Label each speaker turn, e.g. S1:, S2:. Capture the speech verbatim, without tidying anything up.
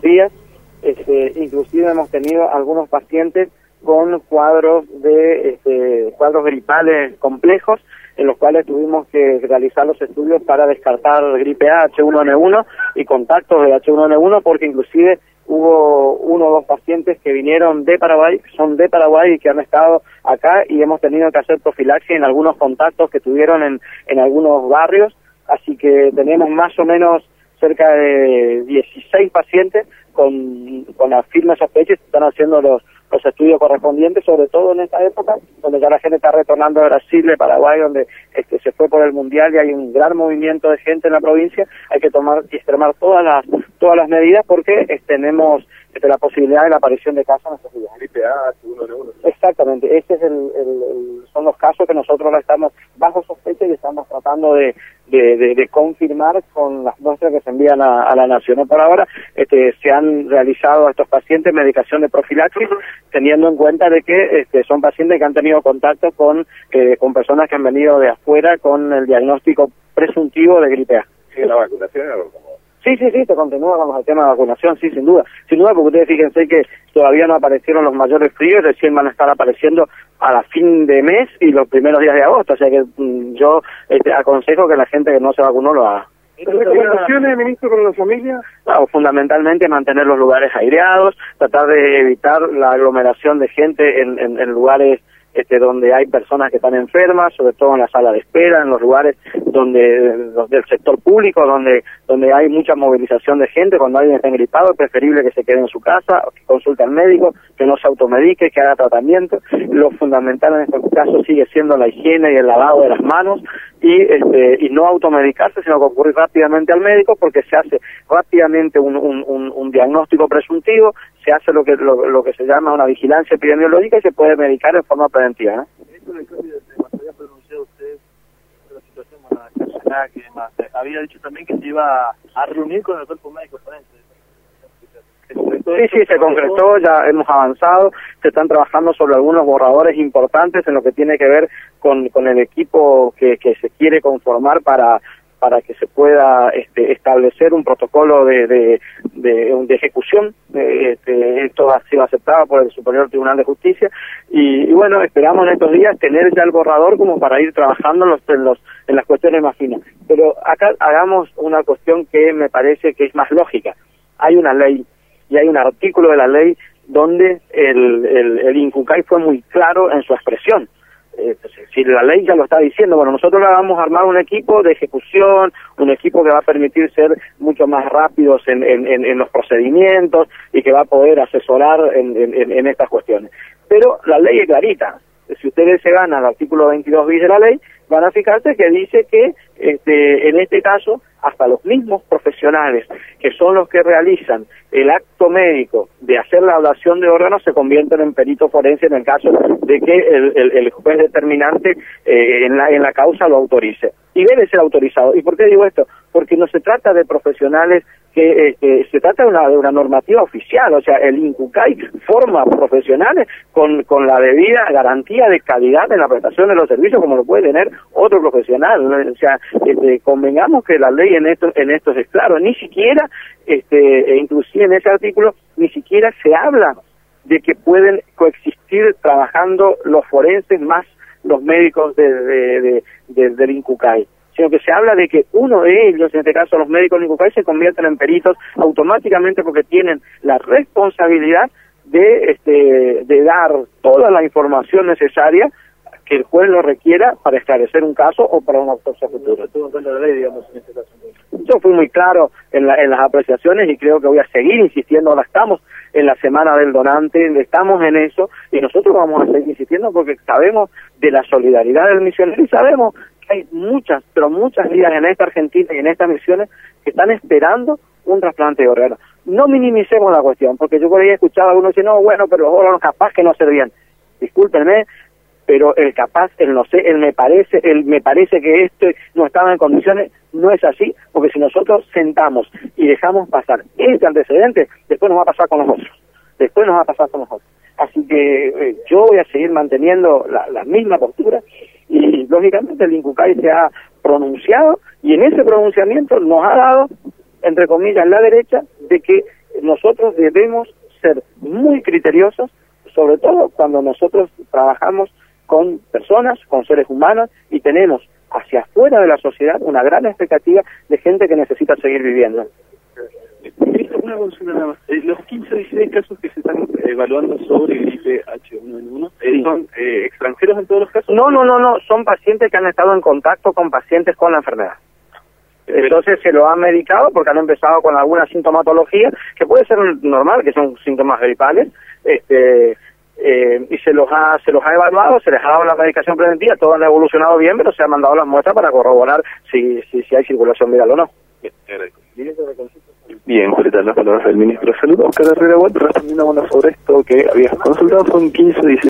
S1: días. Este, inclusive hemos tenido algunos pacientes con cuadros de este, cuadros gripales complejos, en los cuales tuvimos que realizar los estudios para descartar gripe A, H uno N uno y contactos de H uno N uno, porque inclusive hubo uno o dos pacientes que vinieron de Paraguay, son de Paraguay y que han estado acá, y hemos tenido que hacer profilaxis en algunos contactos que tuvieron en, en algunos barrios, así que tenemos más o menos cerca de dieciséis pacientes con, con la firme sospecha, y se están haciendo los los estudios correspondientes, sobre todo en esta época, donde ya la gente está retornando de Brasil, de Paraguay, donde este, se fue por el Mundial y hay un gran movimiento de gente en la provincia. Hay que tomar y extremar todas las todas las medidas, porque este, tenemos este, la posibilidad de la aparición de casos en estos días.
S2: Gripe A, H uno N uno.
S1: Exactamente, este es el, el, el, son los casos que nosotros la estamos bajo sospecha y estamos tratando de, de, de, de confirmar con las muestras que se envían a, a la Nación. Por ahora este, se han realizado a estos pacientes medicación de profilaxis, teniendo en cuenta de que este, son pacientes que han tenido contacto con eh, con personas que han venido de afuera con el diagnóstico presuntivo de gripe A.
S2: ¿Sí, la vacunación?
S1: Sí, sí, sí, te continúa con el tema de vacunación, sí, sin duda. Sin duda, porque ustedes fíjense que todavía no aparecieron los mayores fríos, recién van a estar apareciendo a la fin de mes y los primeros días de agosto, o sea que mmm, yo este, aconsejo que la gente que no se vacunó lo haga.
S2: ¿Las recomendaciones, ministro, con la familia?
S1: Claro, fundamentalmente mantener los lugares aireados, tratar de evitar la aglomeración de gente en, en, en lugares este, donde hay personas que están enfermas, sobre todo en la sala de espera, en los lugares donde los del sector público, donde donde hay mucha movilización de gente. Cuando alguien está engripado, es preferible que se quede en su casa, que consulte al médico, que no se automedique, que haga tratamiento. Lo fundamental en estos casos sigue siendo la higiene y el lavado de las manos, y este y no automedicarse, sino concurrir rápidamente al médico, porque se hace rápidamente un, un, un, un diagnóstico presuntivo, se hace lo que lo, lo que se llama una vigilancia epidemiológica y se puede medicar en forma preventiva, ¿no?
S3: Esto del cambio de tema, había pronunciado usted sobre la situación con la carcelaje y demás. Había dicho también que se iba a reunir con el cuerpo médico forense.
S1: Sí, sí, se concretó, ya hemos avanzado, se están trabajando sobre algunos borradores importantes en lo que tiene que ver con, con el equipo que, que se quiere conformar para para que se pueda este, establecer un protocolo de de, de, de ejecución. Este, esto ha sido aceptado por el Superior Tribunal de Justicia y, y bueno, esperamos en estos días tener ya el borrador como para ir trabajando en, los, en, los, en las cuestiones más finas. Pero acá hagamos una cuestión que me parece que es más lógica. Hay una ley y hay un artículo de la ley donde el, el, el INCUCAI fue muy claro en su expresión. Eh, si la ley ya lo está diciendo, bueno, nosotros le vamos a armar un equipo de ejecución, un equipo que va a permitir ser mucho más rápidos en, en, en, en los procedimientos y que va a poder asesorar en, en, en estas cuestiones. Pero la ley es clarita. Si ustedes se ganan el artículo veintidós bis de la ley, van a fijarse que dice que este, en este caso hasta los mismos profesionales que son los que realizan el acto médico de hacer la ablación de órganos se convierten en perito forense en el caso de que el, el, el juez determinante eh, en, la, en la causa lo autorice. Y debe ser autorizado. ¿Y por qué digo esto? Porque no se trata de profesionales que eh, se trata de una, de una normativa oficial, o sea, el INCUCAI forma profesionales con, con la debida garantía de calidad en la prestación de los servicios como lo puede tener otro profesional. O sea, este, convengamos que la ley en esto, en esto es claro, ni siquiera, este, e inclusive en ese artículo, ni siquiera se habla de que pueden coexistir trabajando los forenses más los médicos de, de, de, de, del INCUCAI, sino que se habla de que uno de ellos, en este caso los médicos del INCUCAI, se convierten en peritos automáticamente porque tienen la responsabilidad de este de dar toda la información necesaria que el juez lo requiera para esclarecer un caso o para una autopsia futura. Yo fui muy claro en, la, en las apreciaciones y creo que voy a seguir insistiendo. Ahora estamos en la semana del donante, estamos en eso y nosotros vamos a seguir insistiendo porque sabemos de la solidaridad del misionero y sabemos que hay muchas, pero muchas vidas en esta Argentina y en estas misiones que están esperando un trasplante de órganos. No minimicemos la cuestión, porque yo por ahí he escuchado a algunos decir, no, bueno, pero los órganos capaz que no servían. Discúlpenme, pero el capaz, el no sé, el me parece, el me parece que esto no estaba en condiciones, no es así, porque si nosotros sentamos y dejamos pasar este antecedente, después nos va a pasar con los otros, después nos va a pasar con los otros. Así que eh, yo voy a seguir manteniendo la, la misma postura y lógicamente el INCUCAI se ha pronunciado y en ese pronunciamiento nos ha dado, entre comillas, la derecha de que nosotros debemos ser muy criteriosos, sobre todo cuando nosotros trabajamos con personas, con seres humanos, y tenemos hacia afuera de la sociedad una gran expectativa de gente que necesita seguir viviendo.
S3: Ministro, una consulta nada más. Eh, los quince o dieciséis casos que se están evaluando sobre gripe H uno N uno, eh,
S1: Sí.
S3: ¿son eh, extranjeros en todos los casos?
S1: No, no, no, no, son pacientes que han estado en contacto con pacientes con la enfermedad.
S3: Eh,
S1: Entonces se lo han medicado porque han empezado con alguna sintomatología que puede ser normal, que son síntomas gripales, este eh, y se los ha se los ha evaluado, se les ha dado la medicación preventiva, todos han evolucionado bien, pero se han mandado las muestras para corroborar si si, si hay circulación viral o no.
S3: Bien, te agradezco. Bien, Julieta, las palabras del ministro de Salud, Oscar Herrera Watt, respondiendo bueno sobre esto que habías consultado, son quince o dieciséis